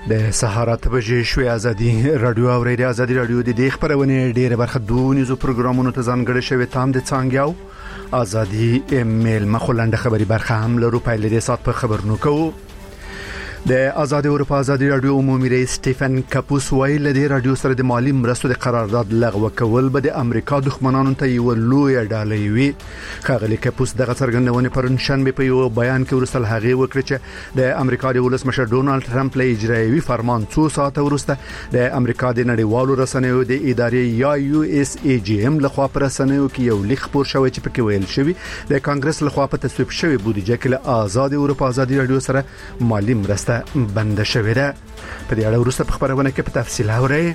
د سهار 8 بجې شوې ازادي رادیو او ریډیو ازادي رادیو د دې خبرونه ډېره برخه دونیزو پروګرامونو ته ځانګړي شوی تام د څنګهاو ازادي ایمیل مخولنده خبري برخه هم لرو په لدې سات په خبرونو کوو د آزاد اروپا ازادي رادیو عمومي رئیس سټیفن کاپوس ویل د رادیو سره د مالی مرستو د قرارداد لغوه کول به د امریکا دښمنانو ته یو لوی ډالۍ وي. خغلی کاپوس دغه څرګندونه پرون شنبه په یو بیان کې ورسل هغه وکړه چې د امریکا د ولسمشر ډونالد ټرمپ له اجرایوي فرمان 2 ساعته وروسته د امریکا د نړیوالو رسنیو د ادارې یا یو اس ای جی ام لخوا پر رسنیو کې یو لیک خبر شوی چې پکې ویل شوی د کانګرس لخوا په تصویب شوی بودیجه کې له آزاد اروپا ازادي رادیو سره مالی مرسته بند شوی ده. په دې اړه وروسته په خبرونه کې په تفصیل اورئ.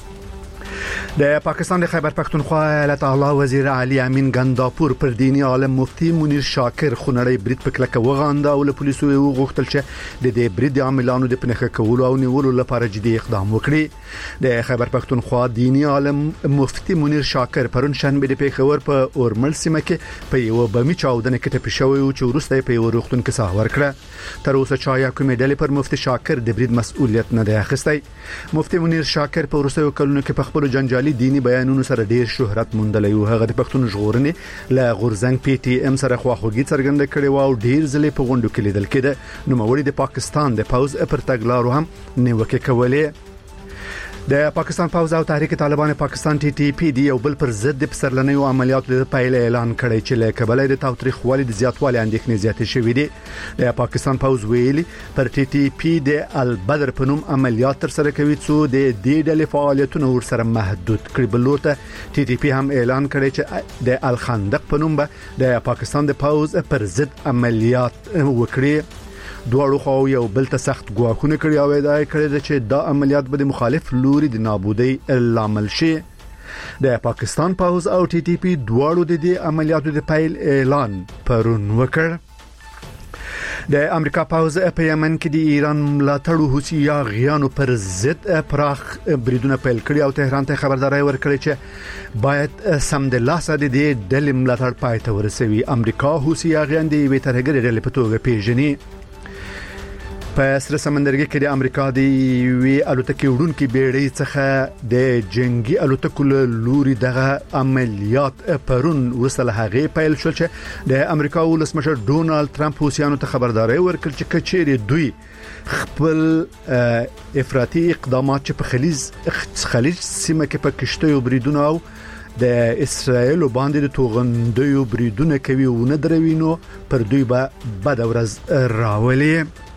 د پاکستان د خیبر پختونخوا ایالت اعلی وزیر علي امین ګنداپور پر دینی عالم مفتی منیر شاکر خونړی برید په کلکه وغاندا او له پولیسو وغوښتل چې د دې برید عاملانو د پنهخه کولو او نیولو لپاره جدي اقدام وکړي. د خیبر پختونخوا دینی عالم مفتی منیر شاکر پرون شنبه د پیښور په اورمل سیمه کې په یو بمی چاودنه کې ټپي شوی او چې وروسته په یو روغتون کې ساه ورکړه. تر اوسه چا کومې ډلې پر مفتی شاکر د برید مسؤلیت نه دی اخیستی. مفتی منیر شاکر په وروستیو کلونو کې په خپل جنجالي دینی بیانونو سره ډیر شهرت موندلی او هغه د پښتون ژغورنې له غورزنګ پی ټی ام سره خواخوږي څرګنده کړې و او ډیر ځلې په غونډو کې لیدل کېده. نو موري د پاکستان د پاوز پر تګلارو هم نیوکه کولې. د پاکستان پاوز او تحریک طالبان پاکستان ټي ټي پی دی یو بل پر ضد پسرلنیو عملیاتو د پایل اعلان کړی چې له کبله د تاوتریخوالي د زیاتوالي اندېښنې زیاتې شوې دي. د پاکستان پاوز ویلي پر ټي ټي پی د البدر په نوم عملیات تر سره کوي چې د دې ډلې فعالیتونه ورسره محدود کړي. بلورته ټي ټي پی هم اعلان کړی چې د الخندق په نوم به د پاکستان د پاوز پر ضد عملیات وکړي. دوه خو یو بل ته سخت ګواښونه کړی او ادعا کړې چې دا عملیات به د مخالف لوري د نابودۍ لامل شي. د پاکستان پاوز او ټي ټي پی دواړو د دې عملیاتو د پیل اعلان پرون وکړ. د امریکا پاوز په یمن کې د ایران ملاتړو حوثي یاغیانو پر ضد پراخ بریدونه پیل کړي او تهران ته خبرداري ورکړي چې باید سم د لاسه د دې ډلې ملاتړ پای ته ورسوي. امریکا حوثي یاغیان د وی ترهګر ډلې په توګه پیژني. په سره سمندرګي کې د امریکا د وی الوتکې وډونکو بیړۍ څخه د جنگي الوتکو لوري دغه عملیات پرون وسله هغه پیل شول چې د امریکا ولسمشر ډونالد ټرمپ حوثیانو ته خبرداري ورکړ چې کچېری دوی خپل افراطي اقدامات چې په خلیج سیمه کې په کشته بریدونه او د اسرائیل باندې د توغندیو بریدونه کوي او نه دروینو پر دوی به بد ورځ راولي.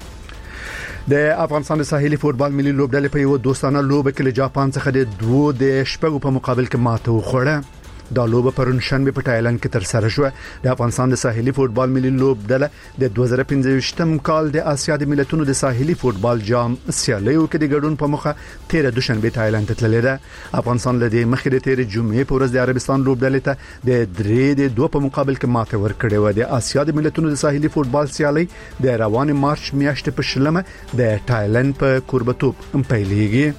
د افغانستان د ساحلي فوتبال ملي لوبډلې په یو دوستانه لوبه کې له جاپان څخه د 2 شپږو په مقابل کې ماته وخوړه. دا لوبه پرون شنبه په تایلند کې تر سره شو. د افغانستان د ساحلي فوتبال ملي لوبډله د 2015م کال د آسیا د ملتونو د ساحلي فوتبال جام سیالیو کې د ګډون په مخه 13 دوشنبه تایلند ته تللی ده. افغانستان له دې مخکې د 13 جمعې په ورځ د عربستان لوبډلې ته د 2 په مقابل کې ماته ورکړې و. د آسیا د ملتونو د ساحلي فوتبال سیالي د روان مارچ میاشتې په شلمه د تایلند په کوربتوب پیلېږي.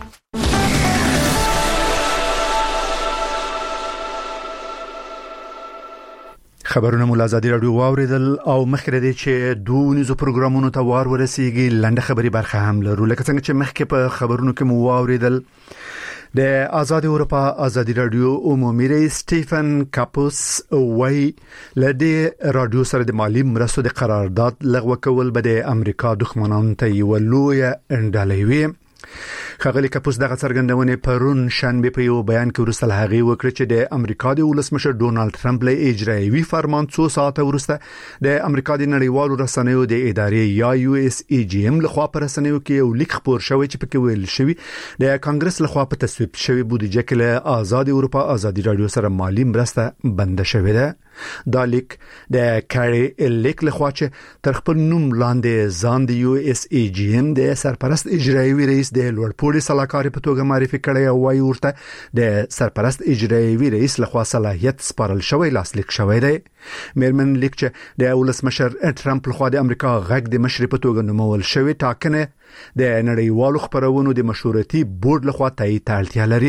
خبرونه مول ازادي رادیو واوریدل او مخکې د چې دونیزو پروګرامونو ته وار ورسیږي لنډه خبري برخه هم لرو. لکه څنګه چې مخکې په خبرونو کې مو واوریدل د آزاد اروپا ازادي رادیو عمومي رئیس سټیفن کاپوس وی لدې رادیو سره د مالی مرستو د قرارداد لغوه کول به د امریکا دښمنانو ته یو لوی ډالۍ وي. خغلی کاپوس دغه څرګندونه پرون شنبه په یو بیان کې ورسل هغه وکړه چې د امریکا د ولسمشر ډونالد ټرمپ له اجرایوي فرمان 2 ساعته وروسته د امریکا د نړیوالو رسنیو د ادارې یا یو اس ای جی ام لخوا پر رسنیو کې یو لیک خبر شوی چې پکې ویل شوی د کانګرس لخوا په تصویب شوی بودیجه کې له آزاد اروپا ازادي رادیو سره مالی مرسته بند شوی ده. دا لیک د کاری لیک لخوا چې تر خپل نوم لاندې ځان د یو اس ای جی ام د سرپرست اجرایوي رئیس د لوړپوړي صلاحکار په توګه معرفي کړی او وايي ورته د سرپرست اجرایوي رئیس لخوا صلاحیت سپارل شوی لاسلیک شوی دی. میرمن لیک چې د ولسمشر ټرمپ لخوا د امریکا غږ د مشر په توګه نومول شوی ټاکنه د نړیوالو خبرونو د مشورتي بورډ لخوا تایید ته اړتیا لري.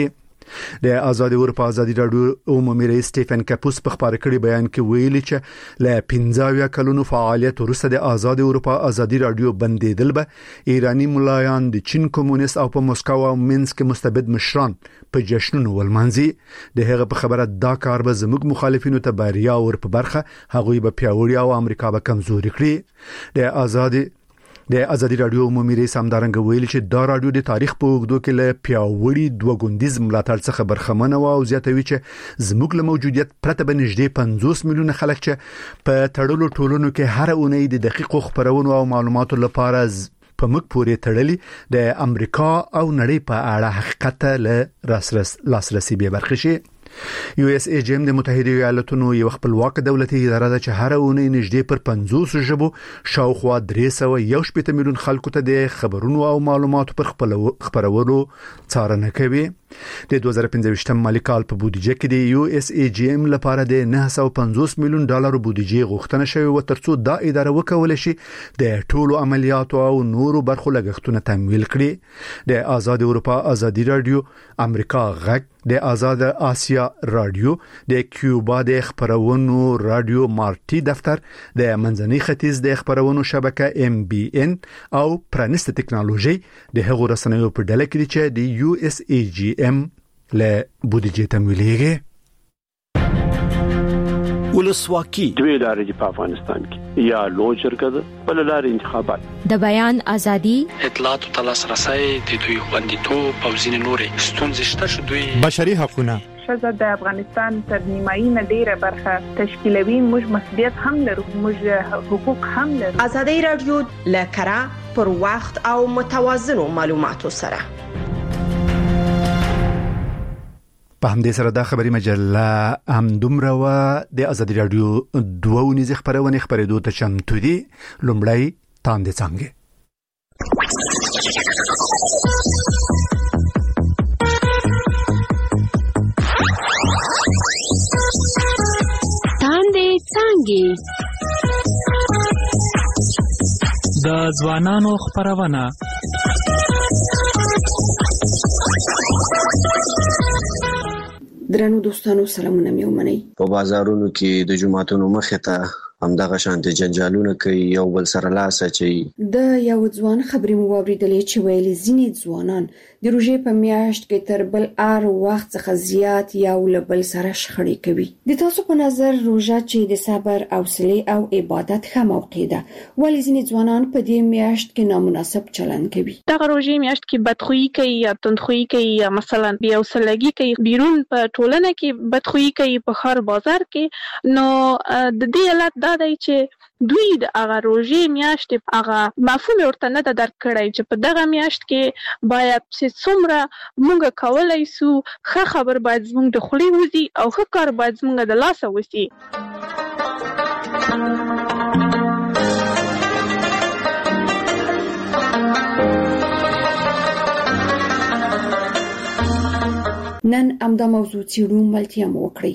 د آزاد اروپا ازادي رادیو عمومي رئیس سټيفن کاپوس په خبري کړي بیان کې ویلي چې ل 15 کلونو فعالیت وروسته د آزاد اروپا ازادي رادیو بندیدل به ایرانی ملایان د چین کمونیست او په مسکو او مینسک مستبد مشران په جشنونو ولمانځي د هغه په خبره دا کار به زموږ مخالفینو ته بریا ور په برخه هغوی به پیاوړي او امریکا به کمزوري کړي د ازادي رادیو عمومي رئیس همدارنګه ویلي چې دا رادیو د تاریخ په اوږدو کې له پیاوړي دوه ګوندیز ملاتړ څخه برخمنه و او زیاتوي چې زموږ له موجودیت پرته به نږدې 50 میلیونه خلک چې په تړلو ټولنو کې هر اونۍ د دقیقو خبرونو او معلوماتو لپاره په مخ پورې تړلي د امریکا او نړۍ په اړه حقیقت له لاسرسي به برخه شي. USAGM د متحده ایالاتونو یو خپلواک دولتي اداره ده چې هر اونۍ نږدې پر 50 ژبو شاوخوا 311 میلیون خلکو ته د خبرونو او معلوماتو پر خبرولو څارنه کوي. د 2015 مالي کال په بودیجه کې د USAGM لپاره د 950 میلیون ډالر بودیجه غوښتنه شوې و ترڅو دا اداره وکولای شي د ټولو عملیاتو او نورو برخو لګښتونه تمویل کړي. د آزاد اروپا ازادي رادیو، امریکا غږ، د آزاد آسیا رادیو، د کیوبا د خبرونو رادیو مارټي دفتر، د منځني ختیځ د خبرونو شبکه MBN او پرانست ټکنالوژي د هغو رسنیو په ډله کې چې د USAGM له بودیجه تمویلېږي. ولسواکي دوی لارې په افغانستان کې یا لوجرګه بل لارې انتخابات د بیان ازادي، اطلاعات او تلاسرسي د دوی خوندیتوب او ځینې نورې ستونزې شته چې دوی بشري حقوقونه شزه د افغانستان تر نیمایي نه ډیره برخه تشکیلوي. موږ مسؤلیت هم لرو، موږ حقوق هم لرو. ازادي رادیو لکرا پر وخت او متوازن معلوماتو سره په همدې سره دا خبري مجله هم دومره و. د ازادي رادیو دوه ونیزه خبرونه خبرېدو ته چمتو دي. لومړی تاندې څنګه د ځوانانو خبرونه درنو دوستانو سلامونه مې ومنئ. په بازارونو کې د جمعاتونو مخې ته همدغه شانتي جنجالونه کوي، یو بل سره لاس اچي. د یو ځوان خبرې مو واوریدلې چې ویلي ځینې ځوانان د روژې په میاشت کې تر بل ار وخت څخه زیات یو له بل سره شخړې کوي. د تاسو په نظر روژه چې د صبر، حوصله او عبادت ښه موقع ده، ولې ځینې ځوانان په دې میاشت کې نامناسب چلند کوي؟ دغه روژې میاشت کې بدخویي کوي یا تندخویي کوي یا مثلا بې حوصلګي کوي، بیرون په ټولنه کې بدخویي کوي، په ښار بازار کې. نو د دې علت دا دی چې دوی د هغه روژې میاشت هغه مفهوم ورته نه درک کړی چې په دغه میاشت کې باید چې څومره موږ کولای سو ښه خبر باید زموږ د خولې وځي او ښه کار باید زموږ د لاسه وځي. نن امدا موضوع څیړو ملتیا مو وکړي.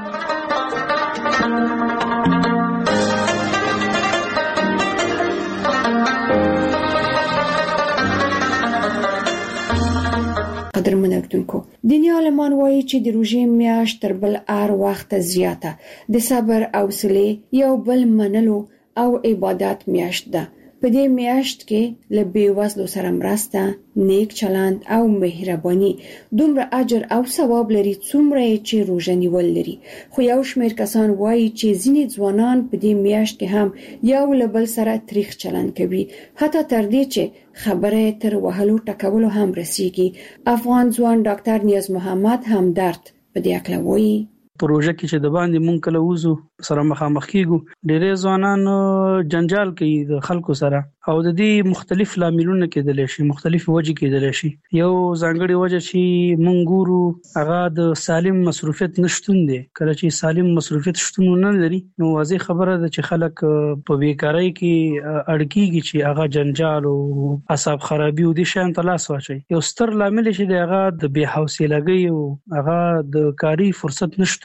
قدرمن اردوونکو، دیني عالمان وایي چې د روژې میاشت تر بل ار وخت زیاته د صبر، حوصله، یو بل منلو او عبادت میاشت ده. په دې میاشت کې له بیوزلو سره مرسته، نیک چلند او مهرباني دومره اجر او ثواب لري څومره چې روژه نیول لري. خو یو شمېر کسان وایي چې ځینې ځوانان په دې میاشت کې هم یو له بل سره تریخ چلند کوي، حتی تر دې چې خبره تر وهلو ټکولو هم رسیږي. افغان ځوان ډاکټر نیاز محمد همدرد په دې اړه وایي. پروژه کې چې د باندې مونږ کله وزو سره مخامخ کیږو، ډېرې ځوانان جنجال کوي د خلکو سره او د دې مختلف لاملونه کېدلی شي، مختلف وجې کېدلی شي. یو ځانګړی وجه چې مونږ ګورو هغه د سالم مصروفیت نشټون دی. کله چې سالم مصروفیت شتون نه لري نو واضح خبره ده چې خلک په بیکارۍ کې اړ کېږي چې هغه جنجال او اعصاب خرابي او د شان تلاس واچي. یو ستر لامل چې دی هغه د بې حوصلګۍ او هغه د کاری فرصت نشټون دی.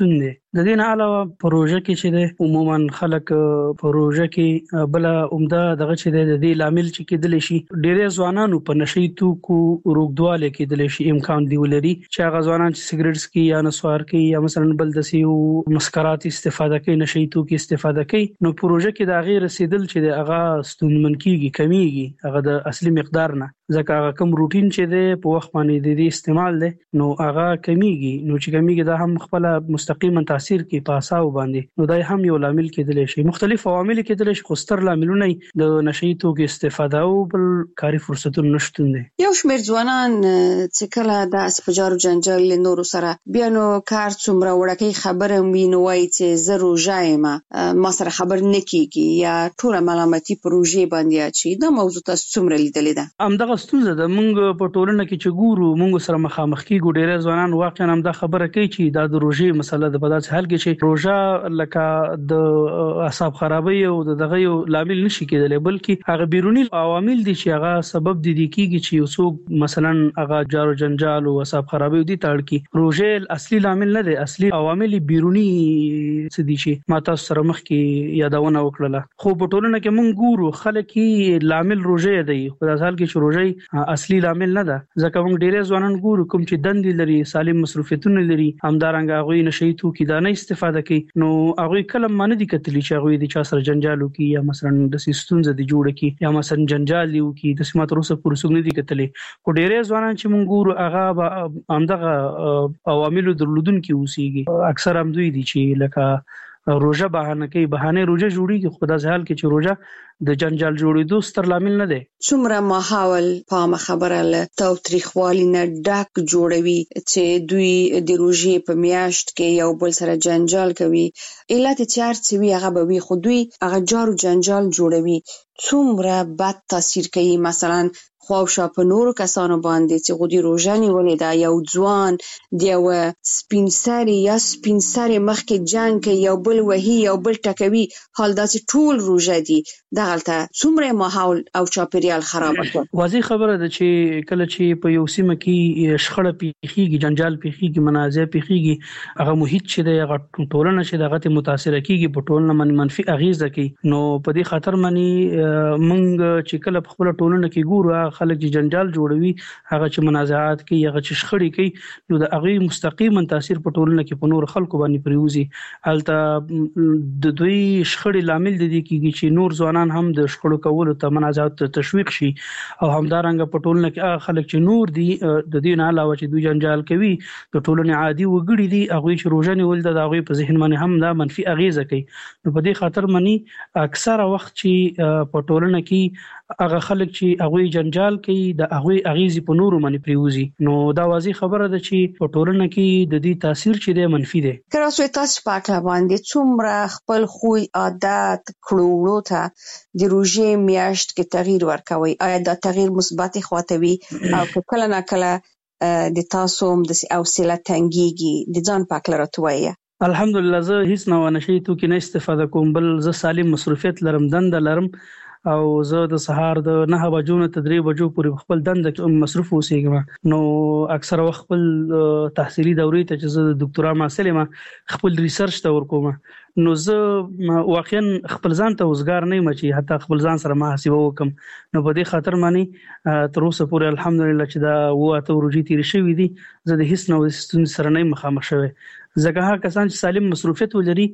د دې نه علاوه پروژه کې چې د عموما خلک پروژه کې بل عمده دغه چې د دې لامل چې کېدل شي ډېر ځوانانو په نشي توکو روغدواله کېدل شي امکان دی ولري چې هغه ځوانان چې سیګریټس کې یا نسوار کې یا مثلا بل د سیو مسکرات استفاده کوي نشي توکو استفاده کوي نو پروژه کې د غیر رسیدل چې هغه ستونمن کیږي کمیږي هغه د اصلي مقدار نه ځکه هغه کوم روټین چې د په وخت باندې د دې استعمال دی نو هغه کمیږي نو چې کمیږي دا هم خپل مستقیما تاثیر کوي په اساو باندې نو دا هم یو لامل کېدل شي مختلف عوامل کېدل شي خو ستر لاملونه د نشي توکو استفاده او بل کاري فرصتونو نشټون دي یو شمېر ځوانان چې کله د اسپجارو جنجال نورو سره بیا نو کار څومره وړکې خبره ویني وای چې زه روژه یم ما سره خبر نه کیږي یا ټول ملامتي پروژې باندې اچي دا موضوع تاسو څومره لیدلې ده همدغه ستونزه د مونږ په ټولنه کې چې ګورو مونږ سره مخامخ کیږو ډېر ځوانان واقعا هم دا خبره کوي چې دا د روژې مسله د بدات حل کې چې روژه لکه د اعصاب خرابي او دغه یو لامل نشي کېدلی بلکې هغه بیرونی عوامل دي چې هغه سبب دي کیږي چې یو څوک مثلا هغه جارو جنجال او اعصاب خرابي دي تړ کی روژه اصلي لامل نه دي اصلي عوامل بیرونی څه دي چې ما تاسو سره مخ کې یادونه وکړه خو په ټولنه کې مونږ ګورو خلک لامل روژه دی خو د حال کې چې روژه اصلي لامل نه ده ځکه موږ ډېر ځوانان ګورو کوم چې دندې لري سالم مصروفیتونه لري همدارنګه هغه نشي توکي دا نه استفاده کوي نو هغه کلم معنی دي کتلی چې هغه د چا سره جنجالو کې یا مثلا د سیستونز د جوړ کې یا مثلا جنجال یو کې د سمات روسه پرسوګ نه دي کتلی خو ډېر ځوانان چې موږ ګورو هغه همدغه عوامل درلودون کې اوسېږي اکثر هم دوی دي چې لکه روژه بهانه روژه جوړیږي خو د ځهال کې چې روژه د جنجال جوړېدو ستر لامل نه دی څومره ماحول په خبره له تاوتریخوالي نه ډاک جوړوي چې دوی د روژې په میاشت کې یو بل سره جنجال کوي علت چار چې وی هغه به وي خو دوی هغه جارو جنجال جوړوي څومره بد تاثیر کوي مثلا خواوشا په نورو کسانو باندې چې غوډي روژه نیولې ده یو ځوان دیو سپینسری یا سپینسری مخکې جنگ کوي یو بل وهي یو بل ټکوي حال دا چې ټول روژه دي دغلته څومره ماحول او چاپیریال خراب کړ واضح خبره ده چې کله چې په یو سیمه کې شخړه پیخيږي جنجال پیخيږي منازع پیخيږي هغه محیط چې د ټولنه چې دغه متاثر کیږي په ټولنه منفي اغیزه کوي نو په دې خاطر منی مونږ چې کله په خپل ټولنه کې ګورو خلک چې جنجال جوړوي هغه چې منازعات کوي هغه چې شخړې کوي نو د هغه مستقیما تاثیر په ټولنه کې په نور خلکو باندې پریوزي الته د دوی شخړې لامل دي کیږي چې نور ځوانان هم د شخړو کولو ته منازعات ته تشویق شي او همدارنګه په ټولنه کې هغه خلک چې نور دي د دې نه علاوه چې دوی جنجال کوي د ټولنې عادي وګړي دي هغه چې روزه نیول د هغه په ذهن باندې هم دا منفي اغیزه کوي نو په دې خاطر منی اکثره وخت چې په ټولنه کې هغه خلک چې هغه جنجال کوي د هغه اغیزې په نورو باندې پریوزي نو دا واضح خبره ده چې په ټولنه کې د دې تاثیر چې دی منفي دی کراسو تاسو پاک باندې څومره خپل خوی عادت کړوړو ته د روژې میاشت کې تغییر ورکوي آیا دا تغییر مثبت خواته وي او کله نه کله د تاسو هم د حوصله تنګيږي د ځان پاک لرتوي الحمدلله زه هیڅ نه ونشي تو کې نه استفاده کوم بل زه سالم مصروفیت لرم دند لرم او زه د سهار د 9 بجو نه 3 بجو پورې خپل دند مصروف اوسېږم نو اکثر وخت خپل تحصیلي دورې ته چې زه د ډاکټرا محصل یم خپل ریسرچ ته ورکوم نو زه واقعا خپل ځان ته وزګار نه یم چې حتی خپل ځان سره محاسبه وکم نو په دې خاطر مانی تر اوسه پورې الحمدلله چې دا وته ورجې تیر شوې دي زه د هیڅ نو ستون سره نه مخامخ شوم ځکه هغه کسان چې سالم مصروفیت ولري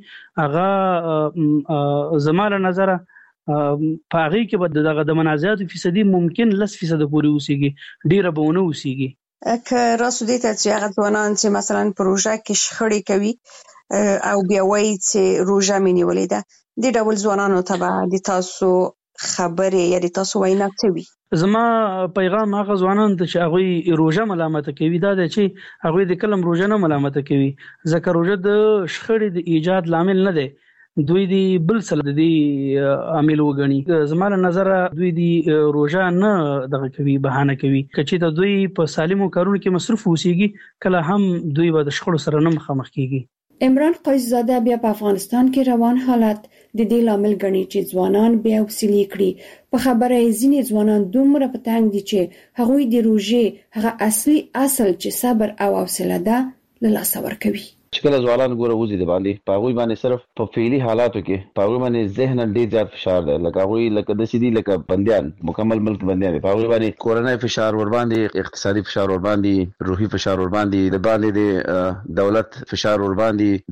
هغه زماله نظر په هغه کې به دغه د منازعات فیصدي ممکن 10% پورې اوسېږي ډیره به ونه اوسېږي که راسو دې ته چې هغه ځوانان چې مثلا پروژه کې شخړې کوي او بیا وایي چې روژه مې نیولې ده د ډول ځوانانو ته د تاسو خبرې یا د تاسو وینا څه وي زما پیغام هغه ځوانان ته چې هغه روژه ملامت کوي دا د چې هغه د کلم روژه نه ملامت کوي ځکه روژه د شخړې د ایجاد لامل نه دی دوی دی بل څه د عامل وګڼي زموږ نظر دوی دی روژه نه دغه کوي بهانه کوي کچې ته دوی په سالمو کارونو کې مصروف اوسېږي کله هم دوی به د شخړو سره نه مخامخ کیږي عمران قیصزاده بیا په افغانستان کې روان حالت د دې لامل ګڼي چې ځوانان بیا وسیلې کړي په خبره ځینې ځوانان دومره په تنګ دي چې هغوی د روژې هغه اصلي اصل چې صبر او حوصله ده له لاسه ورکوي چې کله ځوانان ګوره وځي د باندې پاغوي باندې صرف په فعلی حالاتو کې پاغوي باندې ذهن ډیر زیات فشار دی لکه هغوی لکه د سیدی لکه بنديان مکمل ملک بنديان پاغوي باندې کورنۍ فشار ور باندې اقتصادي فشار ور باندې روحي فشار ور باندې د باندې د دولت فشار ور باندې